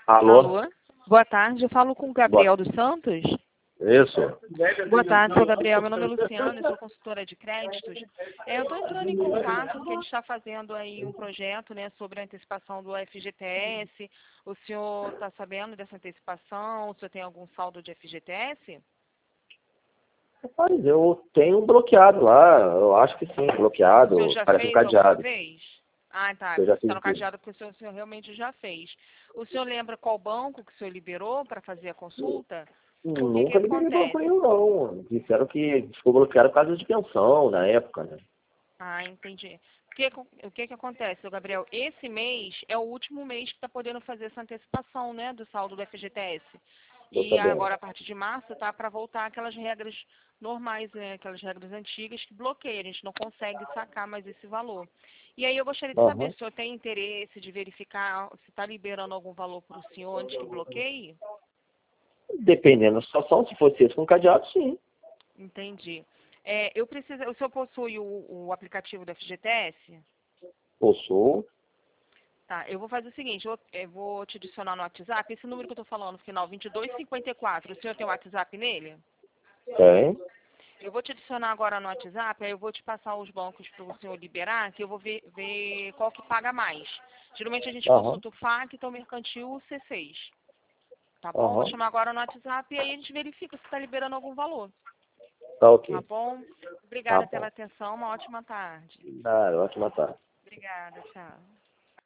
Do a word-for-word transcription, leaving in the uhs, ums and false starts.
Alô? Alô? Boa tarde, eu falo com o Gabriel dos Santos. Isso. Boa tarde, sou Gabriel, meu nome é Luciana, eu sou consultora de créditos. É, eu estou entrando em contato porque a gente está fazendo aí um projeto, né, sobre a antecipação do F G T S. O senhor está sabendo dessa antecipação? O senhor tem algum saldo de F G T S? Rapaz, eu tenho bloqueado lá, eu acho que sim, O bloqueado, senhor já parece um fez alguma cadeado. vez? Ah, tá, Eu já está fiz no tudo. cadeado porque o senhor, o senhor realmente já fez. O senhor lembra qual banco que o senhor liberou para fazer a consulta? Porque que Nunca liberei banco acontece? nenhum, não. Disseram que ficou bloqueado por causa de pensão na época, né? Ah, entendi. O que, o que que acontece, seu Gabriel? Esse mês é o último mês que está podendo fazer essa antecipação, né, do saldo do F G T S. Tô E sabendo. agora, a partir de março, tá para voltar aquelas regras normais, né, aquelas regras antigas que bloqueiam, a gente não consegue sacar mais esse valor. E aí eu gostaria de saber Aham. se o senhor tem interesse de verificar se está liberando algum valor para o senhor antes que bloqueie? Dependendo da situação, se fosse esse com cadeado, sim. Entendi. É, eu preciso, o senhor possui o, o aplicativo do F G T S? Possuo. Tá, eu vou fazer o seguinte, eu, eu vou te adicionar no WhatsApp, esse número que eu tô falando, final vinte e dois cinquenta e quatro, o senhor tem o WhatsApp nele? Tem. Eu vou te adicionar agora no WhatsApp, aí eu vou te passar os bancos para o senhor liberar, que eu vou ver, ver qual que paga mais. Geralmente a gente Aham. consulta o F A C, então o mercantil o C seis. Tá bom? Vou Aham. chamar agora no WhatsApp e aí a gente verifica se está liberando algum valor. Tá Tá ok. bom? Tá Obrigada pela bom. atenção, uma ótima tarde. Ah, ótima tarde. Obrigada, tchau.